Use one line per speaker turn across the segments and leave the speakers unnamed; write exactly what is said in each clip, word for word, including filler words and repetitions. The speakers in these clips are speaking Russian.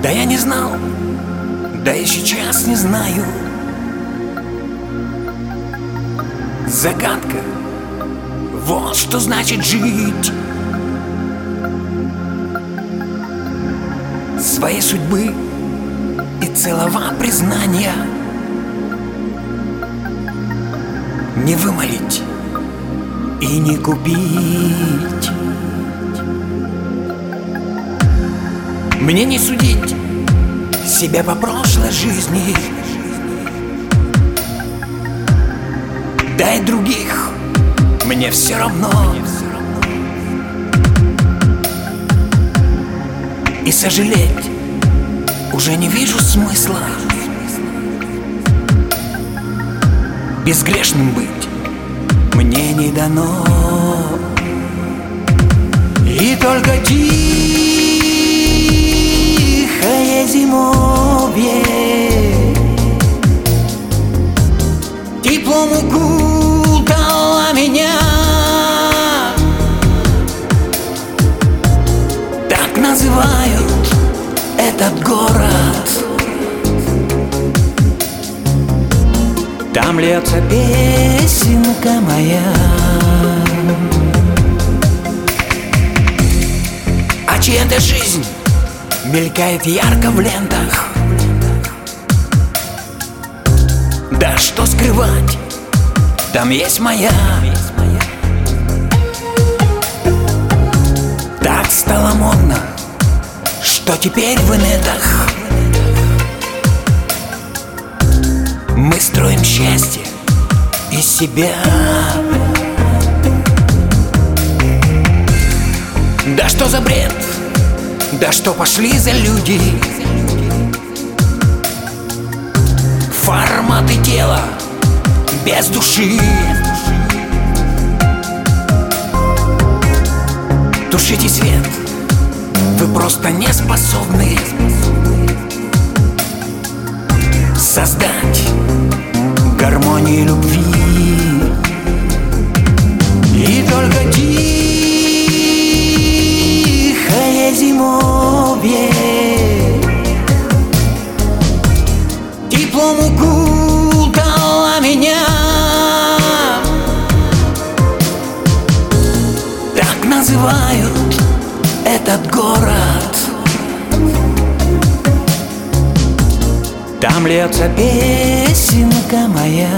Да я не знал, да и сейчас не знаю. Загадка, вот что значит жить. Своей судьбы и целого признания не вымолить и не купить. Мне не судить себя по прошлой жизни, да и других мне все равно. И сожалеть уже не вижу смысла. Безгрешным быть мне не дано. И только тихое зимовье теплом укутало меня. Так называют этот город. Там льется песенка моя. А чья-то жизнь мелькает ярко в лентах. Да что скрывать, там есть моя. Так стало модно, что теперь в инетах мы строим счастье из себя. Да что за бред, да что пошли за люди. Форматы тела без души. Тушите свет, вы просто не способны создать гармонию любви. И только тихое зимовье теплом укутало меня. Так называют этот город. Там льется песенка моя.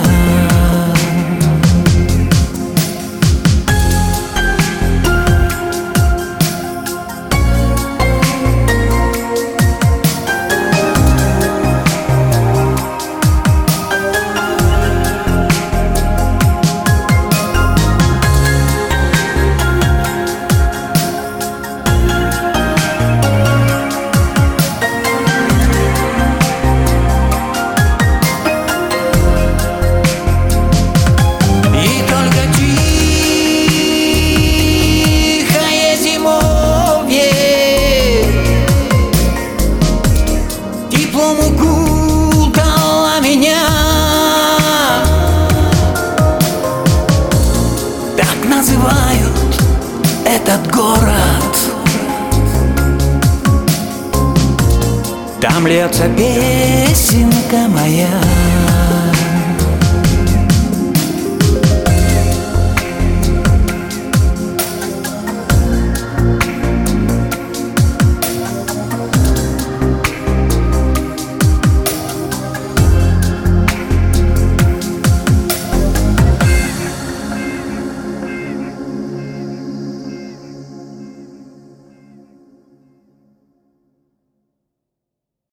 Укутала меня. Так называют этот город. Там льется песенка моя.